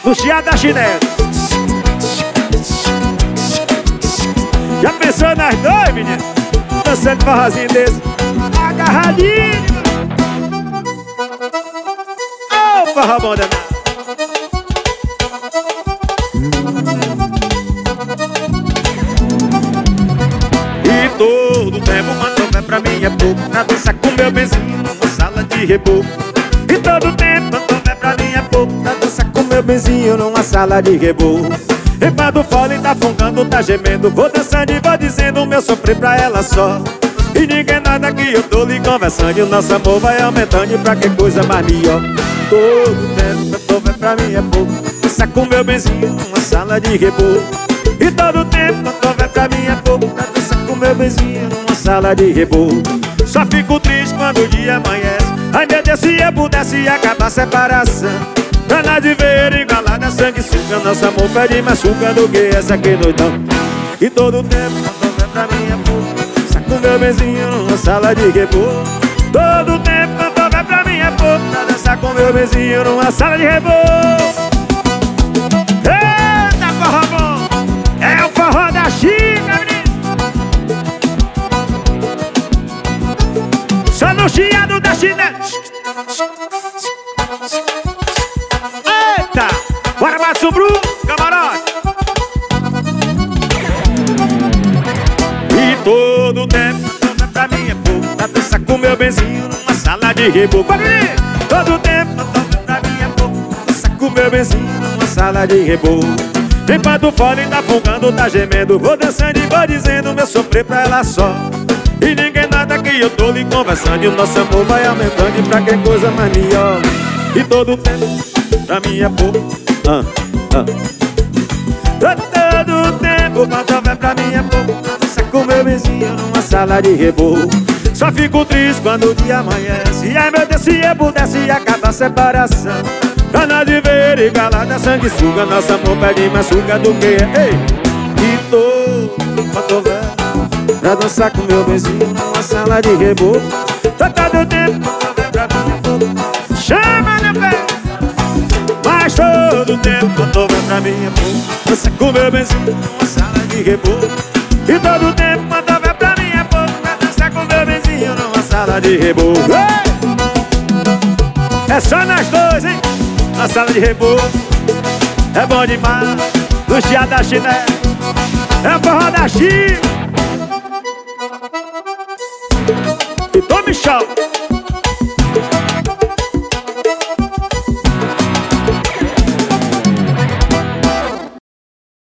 no chiado da chinela. Já pensou nas dois, menino? Dançando forrozinho desse, agarradinho. Ô, forró bom danado. E todo tempo quando houver pra mim é pouco, pra dançar com meu benzinho numa sala de reboco. E todo tempo quando houver pra mim é pouco, pra dançar com meu benzinho numa sala de reboco. Enquanto fole tá fungando, tá gemendo, vou dançando e vou dizendo o meu sofrer pra ela só. E ninguém nada que eu tô lhe conversando, e o nosso amor vai aumentando, e pra que coisa mais melhor. Todo tempo quando houver pra mim é pouco, dançar com meu benzinho numa sala de reboco. E todo tempo quando houver pra mim é pouco, pra dançar com meu benzinho numa sala de reboco. Só fico triste quando o dia amanhece. Ai meu Deus, se eu pudesse acabar a separação. Gana de ver igualada, sanguessuga. Nosso amor pede mais suga do que essa que nós damos. E todo tempo quando houver pra mim é pouco, dançar com meu benzinho numa sala de reboco. Todo tempo quando houver pra mim é pouco, pra dançar com meu benzinho numa sala de reboco. Eita, forró bom! É o forró da Chica, menino! Só no chiado da chinela. Eita! Bora mais sobre o camarote! E todo tempo quando pra mim é pouco, pra dançar com meu benzinho numa sala de reboco. Todo tempo quando pra mim é pouco, pra dançar com meu benzinho numa sala de reboco. Enquanto o fole tá fungando, tá gemendo, vou dançando e vou dizendo meu sofrer pra ela só. E ninguém nada que eu tô lhe conversando, e o nosso amor vai aumentando, e pra que coisa mais melhor. E todo tempo pra mim é pouco. Todo tempo quando houver pra mim é pouco, pra dançar com meu vizinho numa sala de reboco. Só fico triste quando o dia amanhece. E ai meu Deus, se eu pudesse acabar a separação. Gana de ver igualada, sanguessuga. Nosso amor pede mais suga do que é. Ei! E todo quando houver pra dançar com meu benzinho numa sala de reboco. Todo tempo quando houver pra mim é pouco, chama meu pé. Mas todo tempo quando houver pra mim é pouco, dançar com meu benzinho numa sala de reboco. E todo tempo quando houver pra mim é pouco, pra dançar com meu benzinho numa sala de reboco. É só nós dois, hein? Na sala de reboco. É bom demais, no chiado da chinela. É o forró da Chica. E tome chão.